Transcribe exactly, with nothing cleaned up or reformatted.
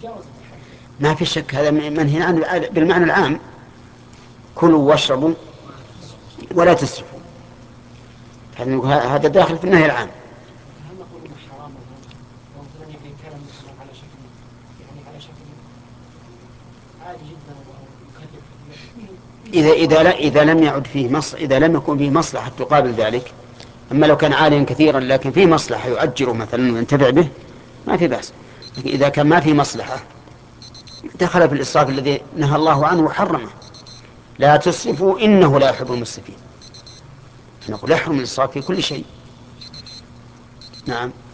ما في شك هذا منهي عنه بالمعنى العام، كلوا واشربوا ولا تسرفوا، هذا داخل في النهي العام. هل نقول انه حرام مثلا يعني كان مثلا على شكل يعني على شكل عادي جدا إذا إذا لا إذا لم يعد فيه مصلحة، إذا لم يكن فيه مصلحة تقابل ذلك، أما لو كان عاليا كثيرا لكن فيه مصلحة يؤجره مثلا وينتفع به ما في بأس. لكن إذا كان ما فيه مصلحة دخل في الإسراف الذي نهى الله عنه وحرمه. لا تسرفوا إنه لا يحب المسرفين، نقول يحرم الإسراف في كل شيء. نعم.